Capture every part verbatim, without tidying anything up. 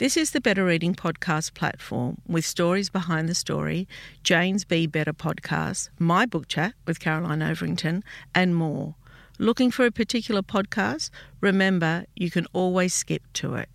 This is the Better Reading Podcast platform with stories behind the story, Jane's Be Better podcast, my book chat with Caroline Overington, and more. Looking for a particular podcast? Remember, you can always skip to it.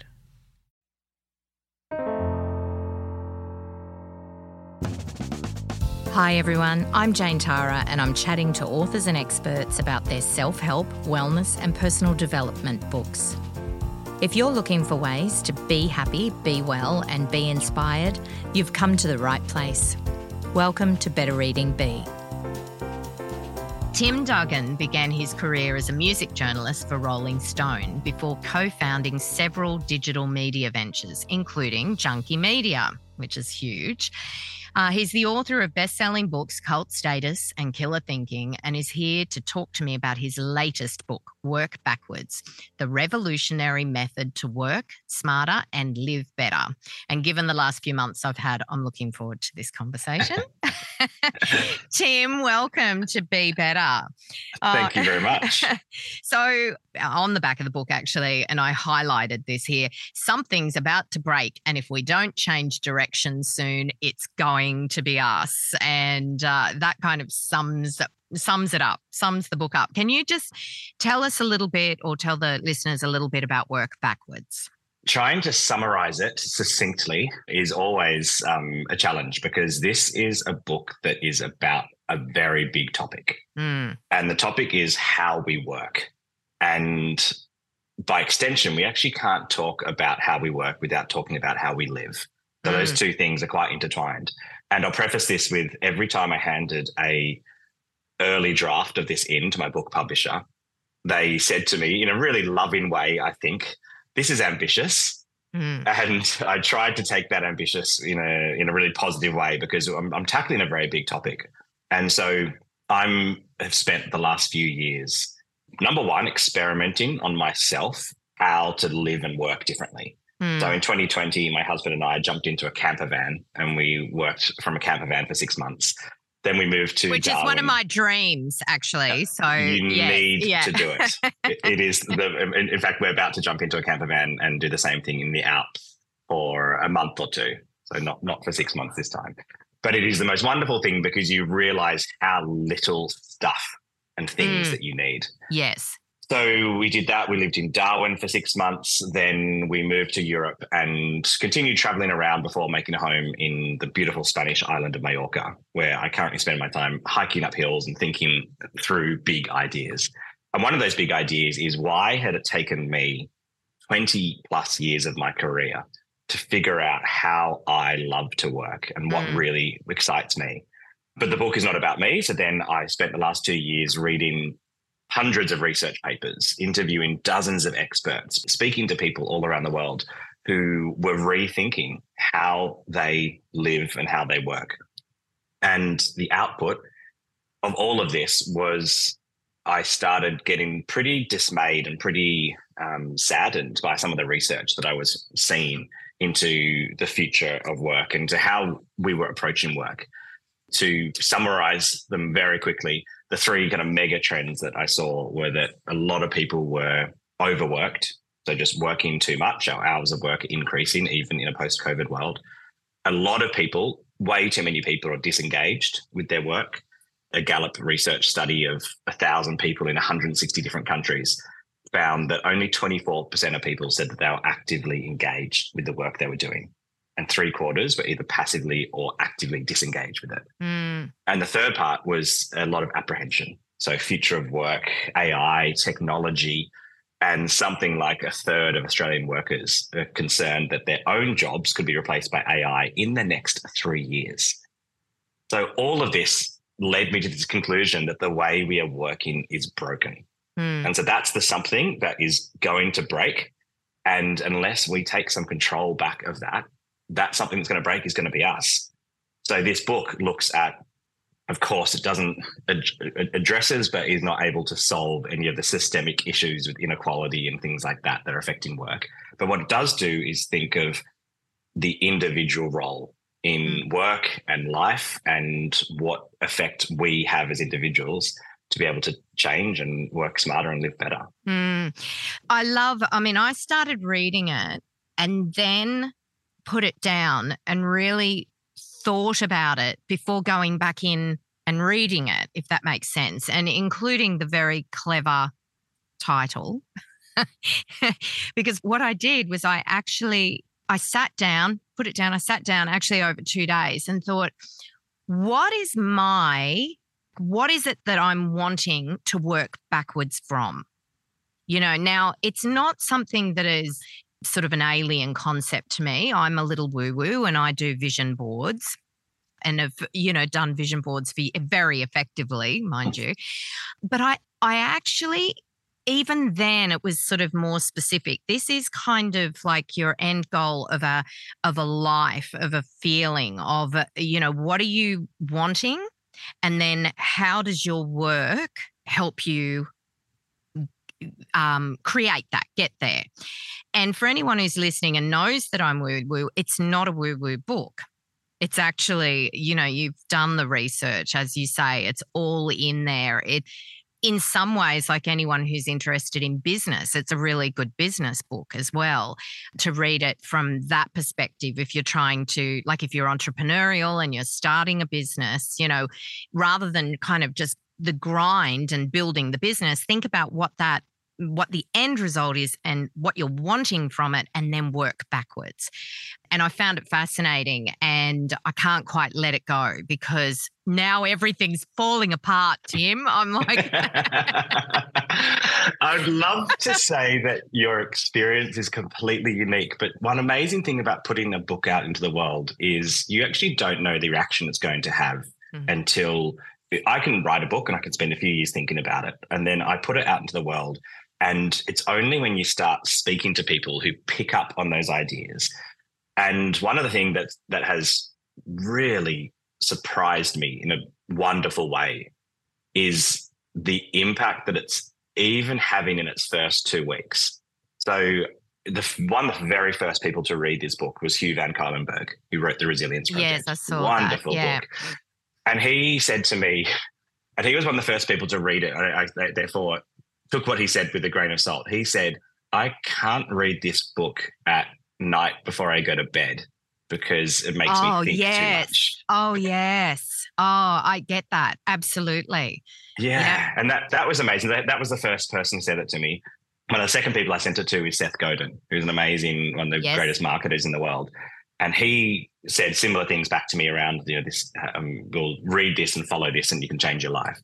Hi everyone, I'm Jane Tara and I'm chatting to authors and experts about their self-help, wellness and personal development books. If you're looking for ways to be happy, be well and be inspired, you've come to the right place. Welcome to Better Reading Be. Tim Duggan began his career as a music journalist for Rolling Stone before co-founding several digital media ventures, including Junkie Media, which is huge. Uh, he's the author of best-selling books Cult Status and Killer Thinking, and is here to talk to me about his latest book, Work Backwards, The Revolutionary Method to Work Smarter and Live Better. And given the last few months I've had, I'm looking forward to this conversation. Tim, welcome to Be Better. Thank uh, you very much. So on the back of the book, actually, and I highlighted this here, something's about to break, and if we don't change direction soon, it's going to be us. And uh, that kind of sums sums it up, sums the book up. Can you just tell us a little bit, or tell the listeners a little bit about Work Backwards? Trying to summarize it succinctly is always um, a challenge, because this is a book that is about a very big topic. Mm. And the topic is how we work. And by extension, we actually can't talk about how we work without talking about how we live. So mm. those two things are quite intertwined. And I'll preface this with, every time I handed a early draft of this in to my book publisher, they said to me in a really loving way, I think, this is ambitious. Mm. And I tried to take that ambitious in a in a really positive way, because I'm, I'm tackling a very big topic. And so I'm have spent the last few years, number one, experimenting on myself how to live and work differently. Mm. So in twenty twenty, my husband and I jumped into a camper van and we worked from a camper van for six months. Then we moved to Which Darwin. is one of my dreams, actually. So you yes, need yeah. to do it. it. It is the. In, in fact, we're about to jump into a camper van and do the same thing in the Alps for a month or two. So not not for six months this time. But it is the most wonderful thing, because you realise how little stuff and things mm. that you need. Yes. So we did that. We lived in Darwin for six months. Then we moved to Europe and continued traveling around before making a home in the beautiful Spanish island of Mallorca, where I currently spend my time hiking up hills and thinking through big ideas. And one of those big ideas is, why had it taken me twenty plus years of my career to figure out how I love to work and what mm. really excites me? But the book is not about me. So then I spent the last two years reading hundreds of research papers, interviewing dozens of experts, speaking to people all around the world who were rethinking how they live and how they work. And the output of all of this was, I started getting pretty dismayed and pretty um, saddened by some of the research that I was seeing into the future of work and to how we were approaching work. To summarize them very quickly, the three kind of mega trends that I saw were that a lot of people were overworked, so just working too much, our hours of work increasing even in a post-COVID world. A lot of people, way too many people, are disengaged with their work. A Gallup research study of one thousand people in one hundred sixty different countries found that only twenty-four percent of people said that they were actively engaged with the work they were doing. And three quarters were either passively or actively disengaged with it. Mm. And the third part was a lot of apprehension. So future of work, A I, technology, and something like a third of Australian workers are concerned that their own jobs could be replaced by A I in the next three years. So all of this led me to this conclusion that the way we are working is broken. Mm. And so that's the something that is going to break. And unless we take some control back of that, that something that's going to break is going to be us. So this book looks at, of course, it doesn't ad- addresses, but is not able to solve any of the systemic issues with inequality and things like that that are affecting work. But what it does do is think of the individual role in work and life and what effect we have as individuals to be able to change and work smarter and live better. Mm. I love, I mean, I started reading it and then put it down and really thought about it before going back in and reading it, if that makes sense, and including the very clever title. Because what I did was I actually, I sat down, put it down, I sat down actually over two days and thought, what is my, what is it that I'm wanting to work backwards from? You know, now it's not something that is sort of an alien concept to me. I'm a little woo-woo and I do vision boards and have, you know, done vision boards for very effectively, mind you. But I, I actually, even then it was sort of more specific. This is kind of like your end goal of a, of a life, of a feeling of, a, you know, what are you wanting? And then how does your work help you um, create that, get there? And for anyone who's listening and knows that I'm woo-woo, it's not a woo-woo book. It's actually, you know, you've done the research, as you say, it's all in there. It, in some ways, like anyone who's interested in business, it's a really good business book as well to read it from that perspective. If you're trying to, like if you're entrepreneurial and you're starting a business, you know, rather than kind of just the grind and building the business, think about what that what the end result is and what you're wanting from it, and then work backwards. And I found it fascinating, and I can't quite let it go because now everything's falling apart, Tim. I'm like... I'd love to say that your experience is completely unique, but one amazing thing about putting a book out into the world is you actually don't know the reaction it's going to have mm-hmm. until... I can write a book and I can spend a few years thinking about it, and then I put it out into the world. And it's only when you start speaking to people who pick up on those ideas. And one of the things that that has really surprised me in a wonderful way is the impact that it's even having in its first two weeks. So the one of the very first people to read this book was Hugh Van Cuylenburg, who wrote The Resilience Project. Yes, I saw Wonderful that. Yeah. book. And he said to me, and he was one of the first people to read it. I, I therefore took what he said with a grain of salt. He said, I can't read this book at night before I go to bed because it makes oh, me think yes. too much. Oh, yes. Oh, I get that. Absolutely. Yeah. yeah. And that that was amazing. That, that was the first person who said it to me. One of the second people I sent it to is Seth Godin, who's an amazing, one of the yes. greatest marketers in the world. And he said similar things back to me around, you know, this, um, we'll read this and follow this and you can change your life.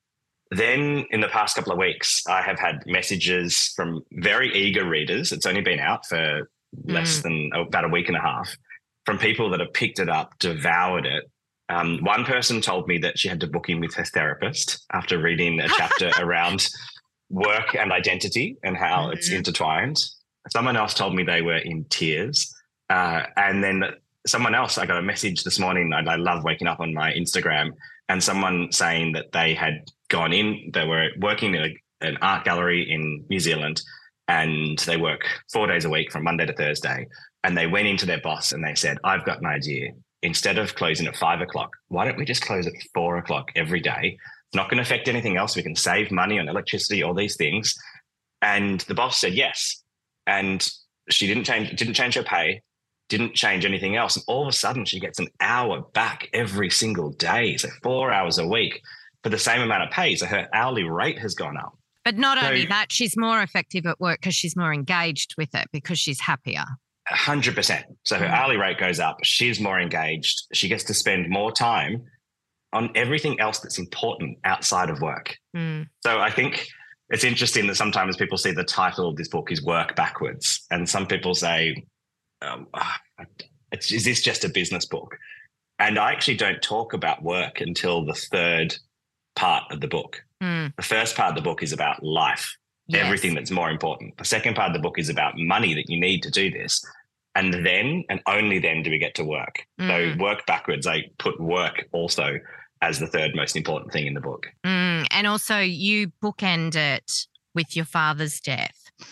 Then in the past couple of weeks, I have had messages from very eager readers. It's only been out for less mm. than about a week and a half, from people that have picked it up, devoured it. Um, one person told me that she had to book in with her therapist after reading a chapter around work and identity and how mm-hmm. it's intertwined. Someone else told me they were in tears. Uh, and then someone else, I got a message this morning. I, I love waking up on my Instagram and someone saying that they had gone in, they were working in a, an art gallery in New Zealand, and they work four days a week from Monday to Thursday. And they went into their boss and they said, I've got an idea. Instead of closing at five o'clock, why don't we just close at four o'clock every day? It's not going to affect anything else. We can save money on electricity, all these things. And the boss said yes. And she didn't change, didn't change her pay, didn't change anything else. And all of a sudden she gets an hour back every single day. So four hours a week for the same amount of pay. So her hourly rate has gone up. But not so, only that, she's more effective at work because she's more engaged with it because she's happier. one hundred percent. So her mm. hourly rate goes up. She's more engaged. She gets to spend more time on everything else that's important outside of work. Mm. So I think it's interesting that sometimes people see the title of this book is Work Backwards. And some people say, um, oh, it's, is this just a business book? And I actually don't talk about work until the third part of the book. Mm. The first part of the book is about life, yes. everything that's more important. The second part of the book is about money that you need to do this. And then, and only then do we get to work. Mm. So work backwards, I put work also as the third most important thing in the book. Mm. And also you bookend it with your father's death.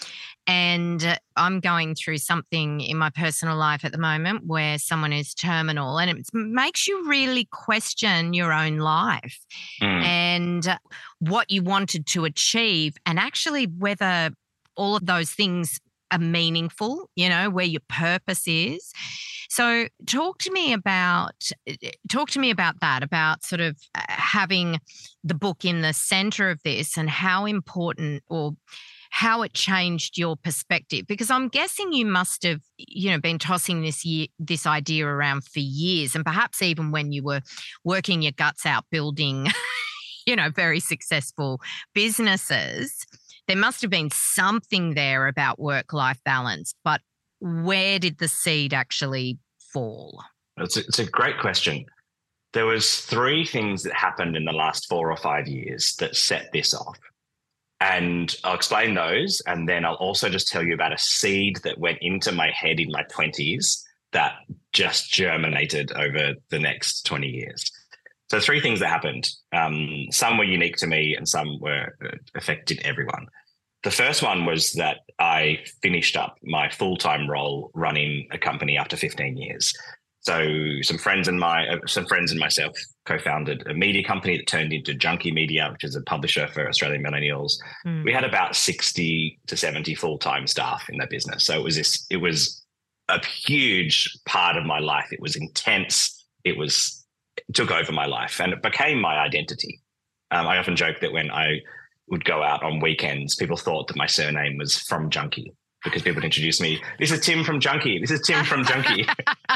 And I'm going through something in my personal life at the moment where someone is terminal, and it makes you really question your own life mm. and what you wanted to achieve, and actually whether all of those things are meaningful, you know, where your purpose is. So talk to me about, talk to me about that, about sort of having the book in the center of this and how important or how it changed your perspective, because I'm guessing you must have, you know, been tossing this year, this idea around for years, and perhaps even when you were working your guts out building, you know, very successful businesses. There must have been something there about work-life balance, but where did the seed actually fall? It's a, it's a great question. There was three things that happened in the last four or five years that set this off. And I'll explain those, and then I'll also just tell you about a seed that went into my head in my twenties that just germinated over the next twenty years. So three things that happened. Um, some were unique to me and some were affected everyone. The first one was that I finished up my full-time role running a company after fifteen years. So some friends and my uh, some friends and myself co-founded a media company that turned into Junkie Media, which is a publisher for Australian millennials. Mm. We had about sixty to seventy full-time staff in that business. So it was this, it was a huge part of my life. It was intense. It was it took over my life, and it became my identity. Um, I often joke that when I would go out on weekends, people thought that my surname was from Junkie, because people would introduce me. This is Tim from Junkie. This is Tim from Junkie.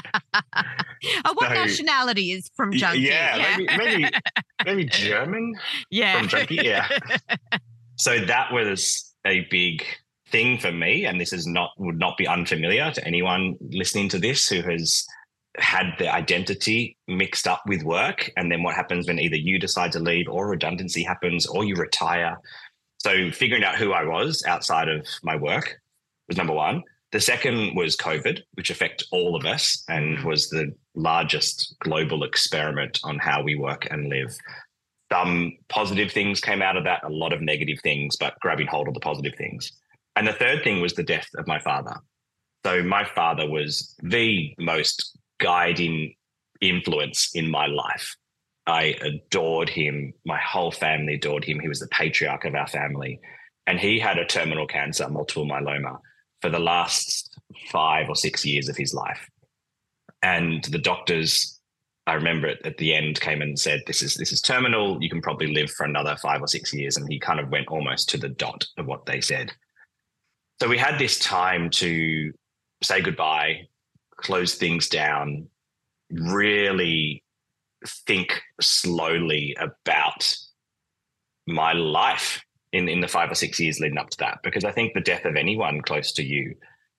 Oh, what so, nationality is from Junkie? Yeah, yeah. maybe maybe maybe German. Yeah, from Junkie. Yeah. So that was a big thing for me, and this is not would not be unfamiliar to anyone listening to this who has had their identity mixed up with work. And then what happens when either you decide to leave or redundancy happens or you retire. So figuring out who I was outside of my work was number one. The second was COVID, which affected all of us and was the largest global experiment on how we work and live. Some positive things came out of that, a lot of negative things, but grabbing hold of the positive things. And the third thing was the death of my father. So my father was the most guiding influence in my life. I adored him. My whole family adored him. He was the patriarch of our family. And he had a terminal cancer, multiple myeloma, for the last five or six years of his life. And the doctors, I remember it at the end, came and said, this is this is terminal. You can probably live for another five or six years. And he kind of went almost to the dot of what they said. So we had this time to say goodbye, close things down, really think slowly about my life in, in the five or six years leading up to that. Because I think the death of anyone close to you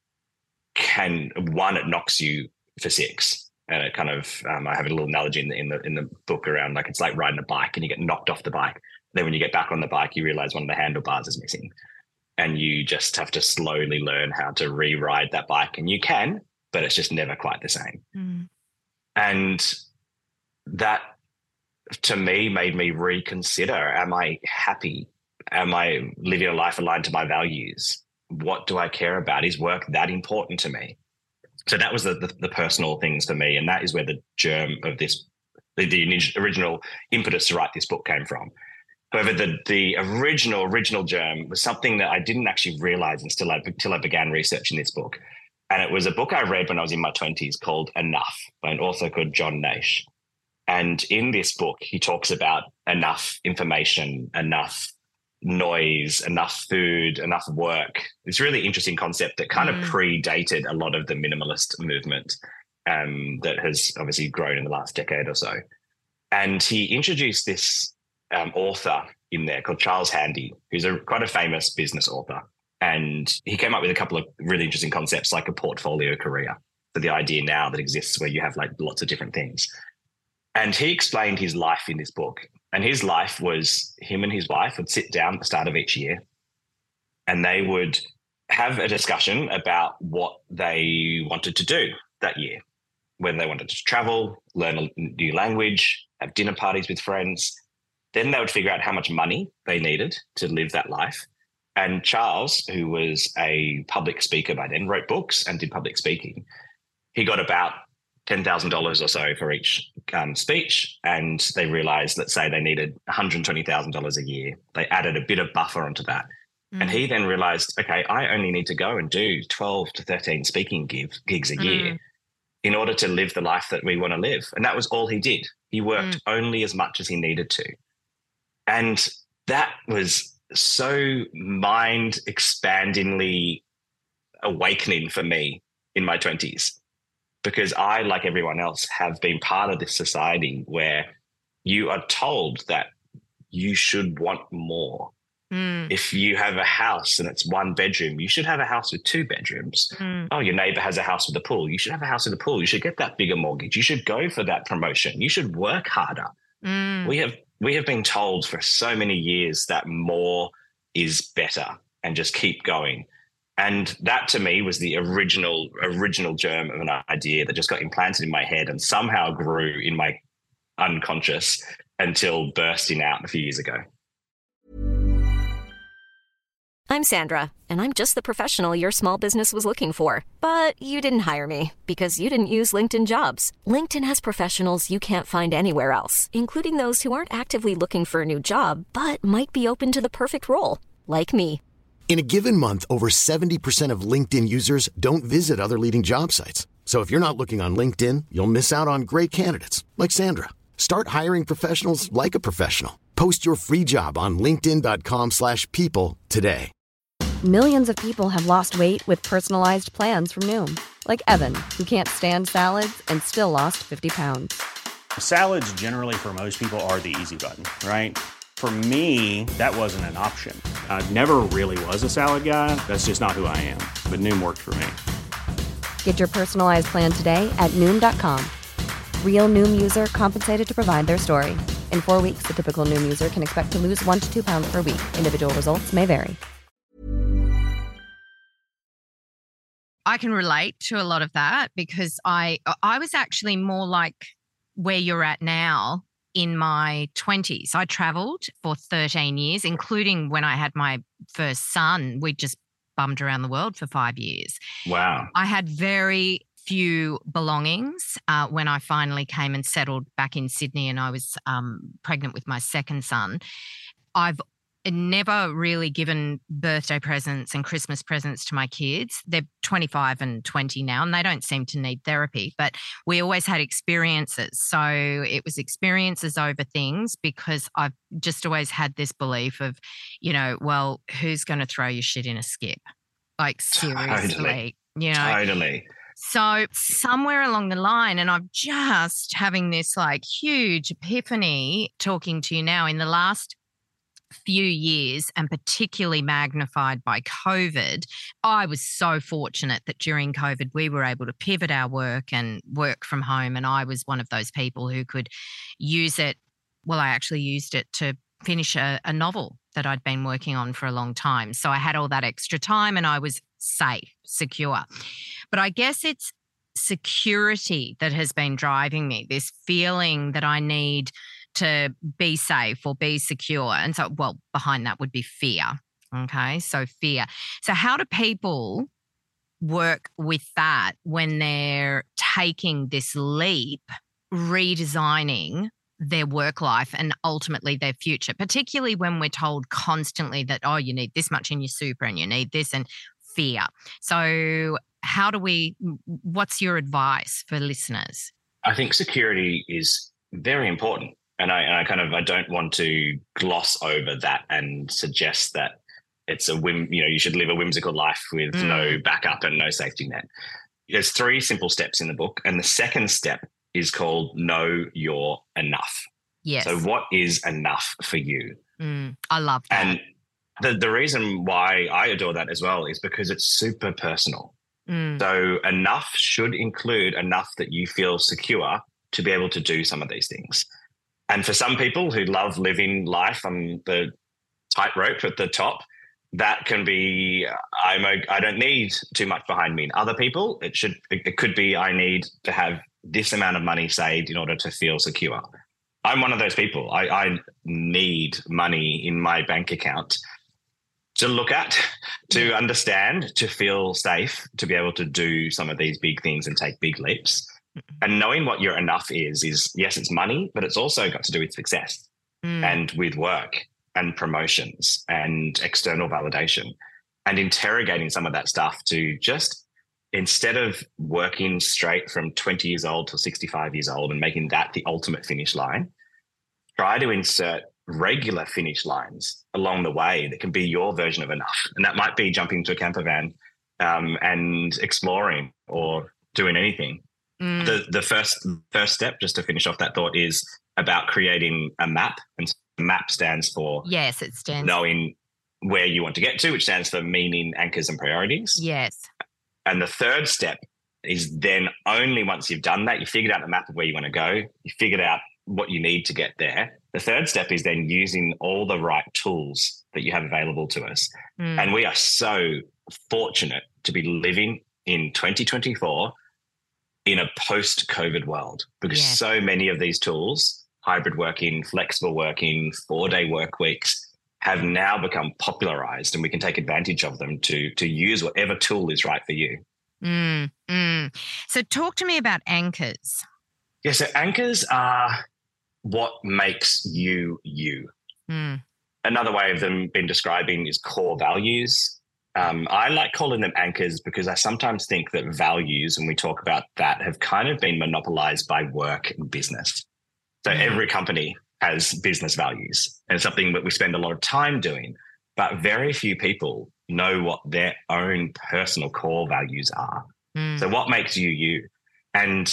can, one, it knocks you for six. And it kind of, um, I have a little analogy in the, in the in the book around, like, it's like riding a bike and you get knocked off the bike. Then when you get back on the bike, you realize one of the handlebars is missing. And you just have to slowly learn how to re-ride that bike. And you can, but it's just never quite the same. Mm. And that, to me, made me reconsider, am I happy? Am I living a life aligned to my values? What do I care about? Is work that important to me? So that was the, the, the personal things for me. And that is where the germ of this, the, the original impetus to write this book came from. However, the, the original, original germ was something that I didn't actually realize until I, until I began researching this book. And it was a book I read when I was in my twenties called Enough by an author called John Nash. And in this book, he talks about enough information, enough noise, enough food, enough work. It's a really interesting concept that kind mm. of predated a lot of the minimalist movement um, that has obviously grown in the last decade or so. And he introduced this um, author in there called Charles Handy, who's a quite a famous business author. And he came up with a couple of really interesting concepts like a portfolio career. So the idea now that exists where you have like lots of different things. And he explained his life in this book. And his life was him and his wife would sit down at the start of each year and they would have a discussion about what they wanted to do that year, whether they wanted to travel, learn a new language, have dinner parties with friends. Then they would figure out how much money they needed to live that life. And Charles, who was a public speaker by then, wrote books and did public speaking. He got about ten thousand dollars or so for each um, speech. And they realized, let's say they needed one hundred twenty thousand dollars a year. They added a bit of buffer onto that. Mm. And he then realized, okay, I only need to go and do twelve to thirteen speaking gigs, gigs a mm. year in order to live the life that we want to live. And that was all he did. He worked mm. only as much as he needed to. And that was so mind-expandingly awakening for me in my twenties, because I, like everyone else, have been part of this society where you are told that you should want more. Mm. If you have a house and it's one bedroom, you should have a house with two bedrooms. Mm. Oh, your neighbor has a house with a pool. You should have a house with a pool. You should get that bigger mortgage. You should go for that promotion. You should work harder. Mm. We have we have been told for so many years that more is better and just keep going. And that to me was the original original germ of an idea that just got implanted in my head and somehow grew in my unconscious until bursting out a few years ago. I'm Sandra, and I'm just the professional your small business was looking for. But you didn't hire me because you didn't use LinkedIn Jobs. LinkedIn has professionals you can't find anywhere else, including those who aren't actively looking for a new job, but might be open to the perfect role, like me. In a given month, over seventy percent of LinkedIn users don't visit other leading job sites. So if you're not looking on LinkedIn, you'll miss out on great candidates like Sandra. Start hiring professionals like a professional. Post your free job on linkedin dot com slash people today. Millions of people have lost weight with personalized plans from Noom. Like Evan, who can't stand salads and still lost fifty pounds. Salads generally for most people are the easy button, right? For me, that wasn't an option. I never really was a salad guy. That's just not who I am. But Noom worked for me. Get your personalized plan today at Noom dot com. Real Noom user compensated to provide their story. In four weeks, the typical Noom user can expect to lose one to two pounds per week. Individual results may vary. I can relate to a lot of that because I I was actually more like where you're at now in my twenties. I traveled for thirteen years, including when I had my first son. We just bummed around the world for five years. Wow. I had very few belongings uh, when I finally came and settled back in Sydney, and I was um, pregnant with my second son. I've never really given birthday presents and Christmas presents to my kids. They're twenty-five and twenty now, and they don't seem to need therapy, but we always had experiences. So it was experiences over things, because I've just always had this belief of, you know, well, who's going to throw your shit in a skip? Like, seriously, totally. you know? Totally. So somewhere along the line, and I'm just having this like huge epiphany talking to you now in the last few years, and particularly magnified by COVID. I was so fortunate that during COVID we were able to pivot our work and work from home, and I was one of those people who could use it. Well, I actually used it to finish a, a novel that I'd been working on for a long time. So I had all that extra time and I was safe, secure. But I guess it's security that has been driving me, this feeling that I need to be safe or be secure. And so, well, behind that would be fear. Okay, so fear. So how do people work with that when they're taking this leap, redesigning their work life and ultimately their future, particularly when we're told constantly that, oh, you need this much in your super and you need this, and fear. So how do we, what's your advice for listeners? I think security is very important. And I, and I kind of, I don't want to gloss over that and suggest that it's a whim, you know, you should live a whimsical life with mm. no backup and no safety net. There's three simple steps in the book. And the second step is called know your enough. Yes. So what is enough for you? Mm. I love that. And the, the reason why I adore that as well is because it's super personal. Mm. So enough should include enough that you feel secure to be able to do some of these things. And for some people who love living life on the tightrope at the top, that can be, I'm a, I don't need too much behind me. And other people, it should, it, it could be, I need to have this amount of money saved in order to feel secure. I'm one of those people. I, I need money in my bank account to look at, to understand, to feel safe, to be able to do some of these big things and take big leaps. And knowing what your enough is, is yes, it's money, but it's also got to do with success mm. and with work and promotions and external validation, and interrogating some of that stuff to just, instead of working straight from twenty years old to sixty-five years old and making that the ultimate finish line, try to insert regular finish lines along the way that can be your version of enough. And that might be jumping into a camper van um, and exploring or doing anything. Mm. The the first first step, just to finish off that thought, is about creating a map. And so MAP stands for yes, it stands knowing where you want to get to, which stands for meaning, anchors, and priorities. Yes. And the third step is then only once you've done that, you figured out the map of where you want to go, you figured out what you need to get there. The third step is then using all the right tools that you have available to us. Mm. And we are so fortunate to be living in twenty twenty-four in a post-COVID world, because yeah. so many of these tools, hybrid working, flexible working, four-day work weeks, have now become popularized, and we can take advantage of them to, to use whatever tool is right for you. Mm, mm. So talk to me about anchors. Yeah, so anchors are what makes you you. Mm. Another way of them being describing is core values. Um, I like calling them anchors because I sometimes think that values, when we talk about that, have kind of been monopolized by work and business. So mm. every company has business values, and it's something that we spend a lot of time doing, but very few people know what their own personal core values are. Mm. So what makes you you? And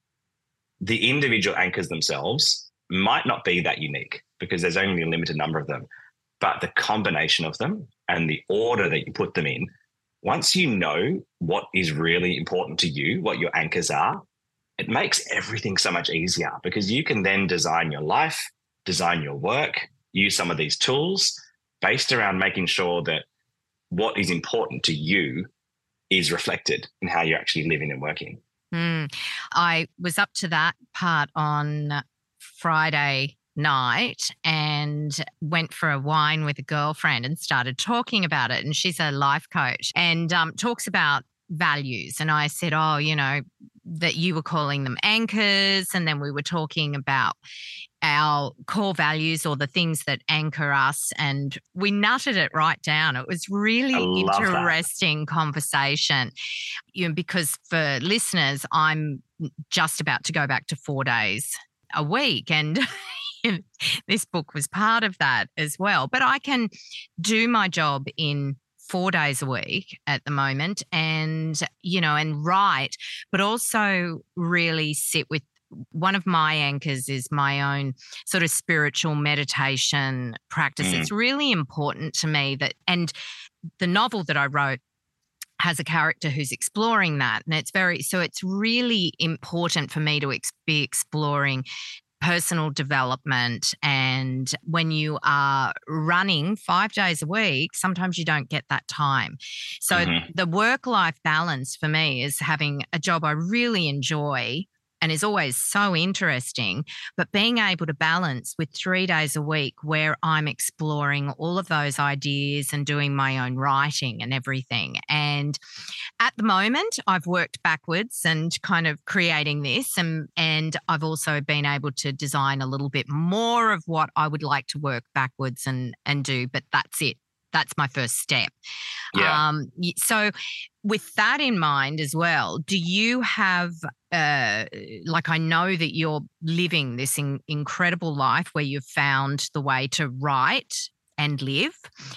the individual anchors themselves might not be that unique because there's only a limited number of them, but the combination of them and the order that you put them in, once you know what is really important to you, what your anchors are, it makes everything so much easier, because you can then design your life, design your work, use some of these tools based around making sure that what is important to you is reflected in how you're actually living and working. Mm. I was up to that part on Friday night and went for a wine with a girlfriend and started talking about it. And she's a life coach and um, talks about values. And I said, oh, you know, that you were calling them anchors. And then we were talking about our core values, or the things that anchor us. And we nutted it right down. It was really interesting that. conversation, you know, because for listeners, I'm just about to go back to four days a week. And this book was part of that as well. But I can do my job in four days a week at the moment and, you know, and write, but also really sit with one of my anchors is my own sort of spiritual meditation practice. Mm. It's really important to me that, and the novel that I wrote has a character who's exploring that. And it's very, so it's really important for me to ex- be exploring personal development. And when you are running five days a week, sometimes you don't get that time. So mm-hmm. the work-life balance for me is having a job I really enjoy and is always so interesting, but being able to balance with three days a week where I'm exploring all of those ideas and doing my own writing and everything. And at the moment, I've worked backwards and kind of creating this, and, and I've also been able to design a little bit more of what I would like to work backwards and, and do, but that's it. That's my first step. Yeah. Um, so with that in mind as well, do you have, uh, like I know that you're living this in, incredible life where you've found the way to write and live.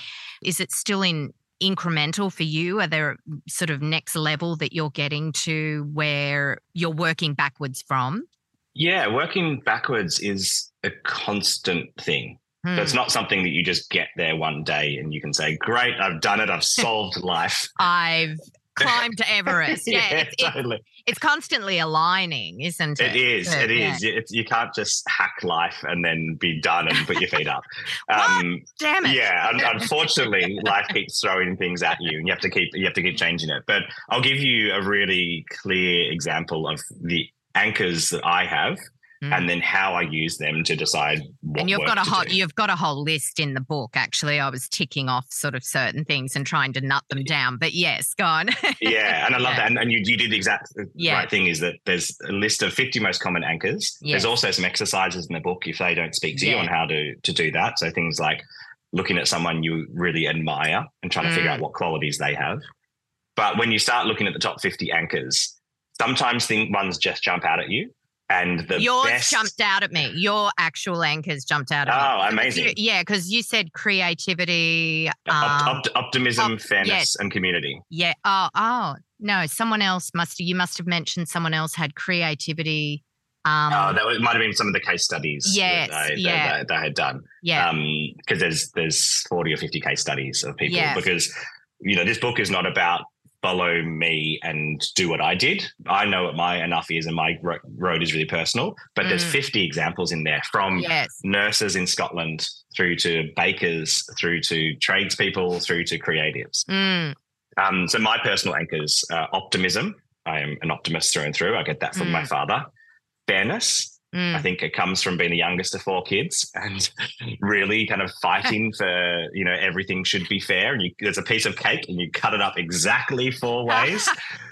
Is it still in incremental for you? Are there sort of next level that you're getting to where you're working backwards from? Yeah, working backwards is a constant thing. So it's not something that you just get there one day and you can say, great, I've done it. I've solved life. I've climbed to Everest. Yeah, yeah it's, totally. It's, it's constantly aligning, isn't it? It is. But, it is. yeah. It's, you can't just hack life and then be done and put your feet up. Um, Damn it. Yeah. Unfortunately, life keeps throwing things at you and you have to keep, you have to keep changing it. But I'll give you a really clear example of the anchors that I have. And then how I use them to decide what and you've work got a to whole do. You've got a whole list in the book. Actually, I was ticking off sort of certain things and trying to nut them down. But yes, go on. Yeah, and I love yeah. that. And, and you, you did the exact yeah. right thing. Is that there's a list of fifty most common anchors. Yes. There's also some exercises in the book if they don't speak to yeah. you on how to to do that. So things like looking at someone you really admire and trying to mm. figure out what qualities they have. But when you start looking at the top fifty anchors, sometimes think ones just jump out at you. And the Yours best... jumped out at me. Your actual anchors jumped out at oh, me. Oh, amazing. You, yeah, because you said creativity. Um, Opt- opt- optimism, op- fairness, yes. and community. Yeah. Oh, oh, no, someone else must have, you must have mentioned someone else had creativity. Um, oh, that was, might have been some of the case studies yes, that, I, yeah. that, that I had done. Yeah. Because um, there's, there's forty or fifty case studies of people. Yes. Because, you know, this book is not about follow me and do what I did. I know what my enough is, and my ro- road is really personal. But mm. there's fifty examples in there, from yes. nurses in Scotland through to bakers, through to tradespeople, through to creatives. Mm. Um, so my personal anchors are optimism. I am an optimist through and through. I get that from mm. my father. Fairness. Mm. I think it comes from being the youngest of four kids and really kind of fighting for, you know, everything should be fair. And you, there's a piece of cake and you cut it up exactly four ways.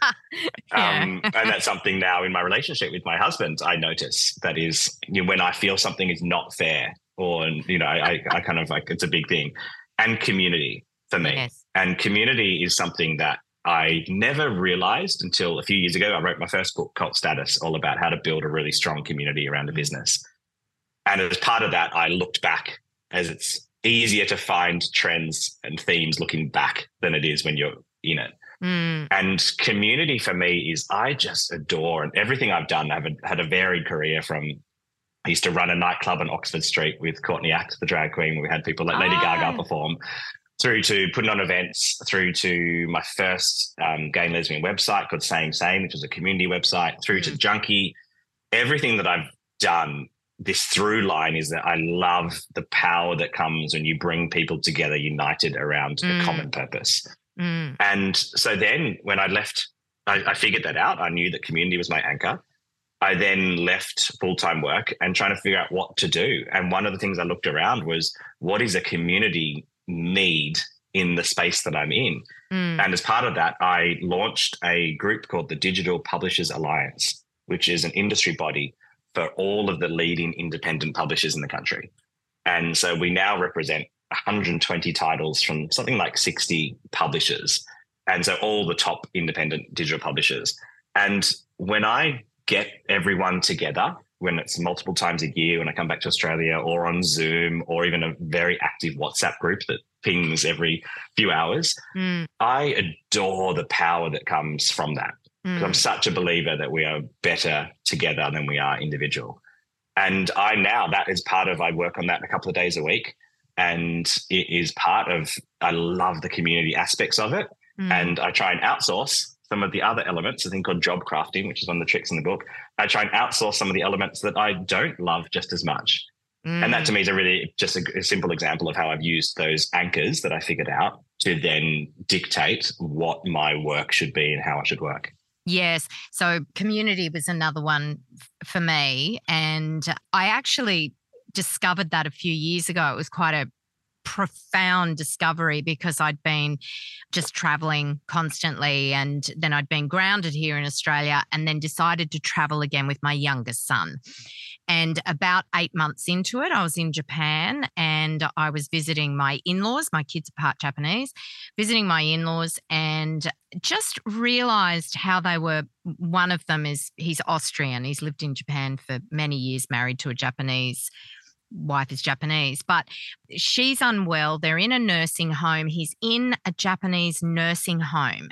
yeah. um, and that's something now in my relationship with my husband, I notice that is, you know, when I feel something is not fair, or, you know, I, I kind of like, it's a big thing. And community for me. Yes. And community is something that I never realized until a few years ago. I wrote my first book, Cult Status, all about how to build a really strong community around a business. And as part of that, I looked back, as it's easier to find trends and themes looking back than it is when you're in it. Mm. And community for me is, I just adore, and everything I've done, I've had a varied career. From, I used to run a nightclub on Oxford Street with Courtney Act, the drag queen, where we had people like Lady oh. Gaga perform, through to putting on events, through to my first um, gay and lesbian website called Same Same, which is a community website, through mm. to Junkie. Everything that I've done, this through line is that I love the power that comes when you bring people together united around mm. a common purpose. Mm. And so then when I left, I, I figured that out. I knew that community was my anchor. I then left full-time work and trying to figure out what to do. And one of the things I looked around was, what is a community need in the space that I'm in? Mm. And as part of that, I launched a group called the Digital Publishers Alliance, which is an industry body for all of the leading independent publishers in the country. And so we now represent one hundred twenty titles from something like sixty publishers. And so all the top independent digital publishers. And when I get everyone together, when it's multiple times a year, when I come back to Australia, or on Zoom, or even a very active WhatsApp group that pings every few hours, mm. I adore the power that comes from that. Mm. Because I'm such a believer that we are better together than we are individual. And I now, that is part of, I work on that a couple of days a week. And it is part of, I love the community aspects of it. Mm. And I try and outsource some of the other elements, a thing called job crafting, which is one of the tricks in the book. I try and outsource some of the elements that I don't love just as much. Mm. And that to me is a really just a, a simple example of how I've used those anchors that I figured out to then dictate what my work should be and how I should work. Yes. So community was another one for me. And I actually discovered that a few years ago. It was quite a profound discovery, because I'd been just traveling constantly, and then I'd been grounded here in Australia, and then decided to travel again with my youngest son. And about eight months into it, I was in Japan, and I was visiting my in-laws. My kids are part Japanese, visiting my in-laws, and just realised how they were. One of them is, he's Austrian. He's lived in Japan for many years, married to a Japanese wife is Japanese, but she's unwell. They're in a nursing home. He's in a Japanese nursing home,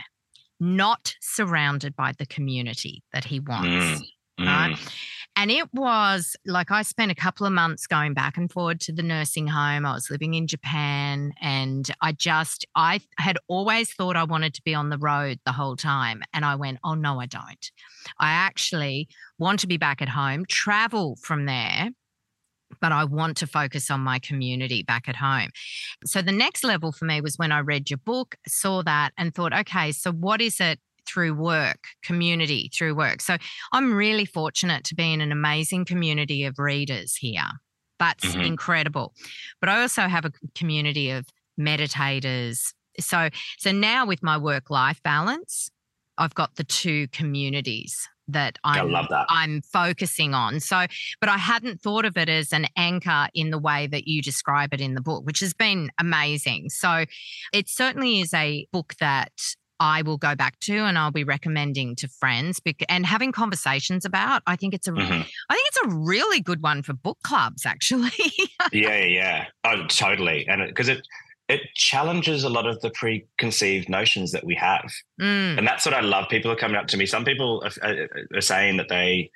not surrounded by the community that he wants. Mm, right. Mm. And it was like, I spent a couple of months going back and forward to the nursing home. I was living in Japan, and I just, I had always thought I wanted to be on the road the whole time. And I went, oh no, I don't. I actually want to be back at home, travel from there, but I want to focus on my community back at home. So the next level for me was when I read your book, saw that and thought, okay, so what is it through work, community through work? So I'm really fortunate to be in an amazing community of readers here. That's mm-hmm. incredible. But I also have a community of meditators. So, so now with my work-life balance, I've got the two communities that I'm, I love that. I'm focusing on. So, but I hadn't thought of it as an anchor in the way that you describe it in the book, which has been amazing. So it certainly is a book that I will go back to and I'll be recommending to friends and having conversations about. I think it's a, mm-hmm. I think it's a really good one for book clubs, actually. yeah, yeah, oh, totally. And because it, it, it challenges a lot of the preconceived notions that we have. Mm. And that's what I love. People are coming up to me. Some people are, are, are saying that they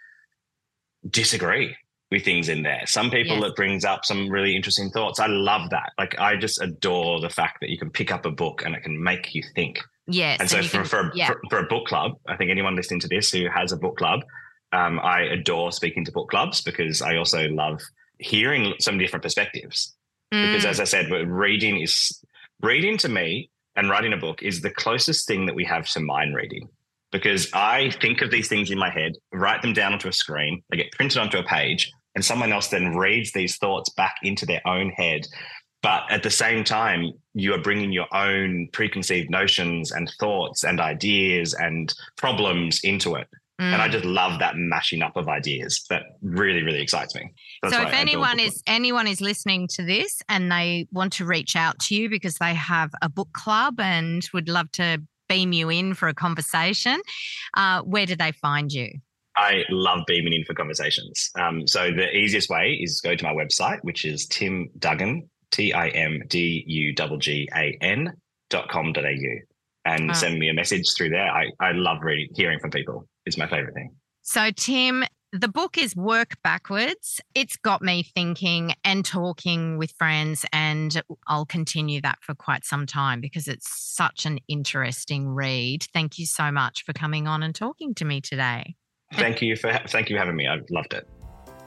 disagree with things in there. Some people, yes. It brings up some really interesting thoughts. I love that. Like, I just adore the fact that you can pick up a book and it can make you think. Yes. And so and for, can, for, yeah. for, for a book club, I think anyone listening to this who has a book club, um, I adore speaking to book clubs because I also love hearing some different perspectives. Mm. Because as I said, reading is reading to me and writing a book is the closest thing that we have to mind reading. Because I think of these things in my head, write them down onto a screen, they get printed onto a page, and someone else then reads these thoughts back into their own head. But at the same time, you are bringing your own preconceived notions and thoughts and ideas and problems into it. Mm. And I just love that mashing up of ideas. That really, really excites me. That's so if anyone is anyone is listening to this and they want to reach out to you because they have a book club and would love to beam you in for a conversation, uh, where do they find you? I love beaming in for conversations. Um, so the easiest way is go to my website, which is Tim Duggan, T I M D U G G A N dot com dot A U, and oh. send me a message through there. I, I love reading, hearing from people. It's my favorite thing. So, Tim, the book is Work Backwards. It's got me thinking and talking with friends, and I'll continue that for quite some time because it's such an interesting read. Thank you so much for coming on and talking to me today. Thank you for thank you for having me. I've loved it.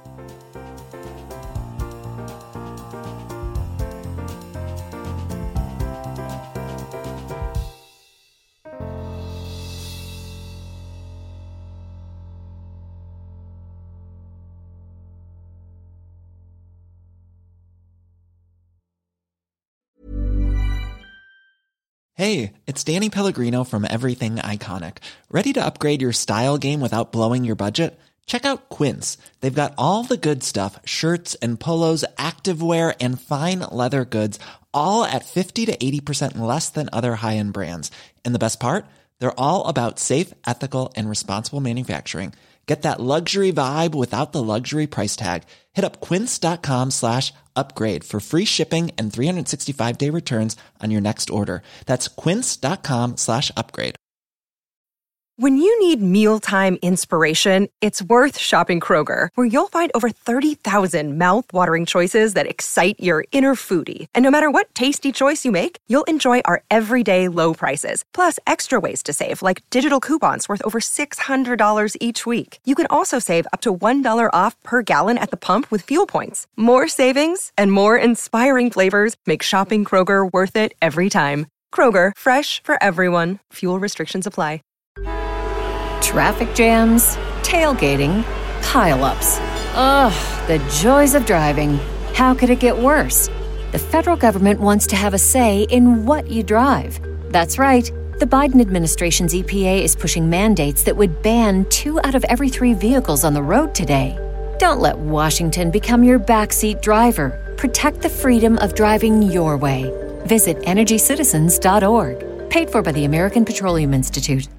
Hey, it's Danny Pellegrino from Everything Iconic. Ready to upgrade your style game without blowing your budget? Check out Quince. They've got all the good stuff, shirts and polos, activewear, and fine leather goods, all at fifty to eighty percent less than other high-end brands. And the best part? They're all about safe, ethical, and responsible manufacturing. Get that luxury vibe without the luxury price tag. Hit up quince.com slash upgrade for free shipping and three sixty-five day returns on your next order. That's quince.com slash upgrade. When you need mealtime inspiration, it's worth shopping Kroger, where you'll find over thirty thousand mouth-watering choices that excite your inner foodie. And no matter what tasty choice you make, you'll enjoy our everyday low prices, plus extra ways to save, like digital coupons worth over six hundred dollars each week. You can also save up to one dollar off per gallon at the pump with fuel points. More savings and more inspiring flavors make shopping Kroger worth it every time. Kroger, fresh for everyone. Fuel restrictions apply. Traffic jams, tailgating, pile-ups. Ugh, the joys of driving. How could it get worse? The federal government wants to have a say in what you drive. That's right. The Biden administration's E P A is pushing mandates that would ban two out of every three vehicles on the road today. Don't let Washington become your backseat driver. Protect the freedom of driving your way. Visit energy citizens dot org. Paid for by the American Petroleum Institute.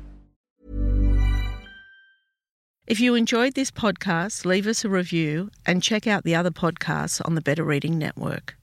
If you enjoyed this podcast, leave us a review and check out the other podcasts on the Better Reading Network.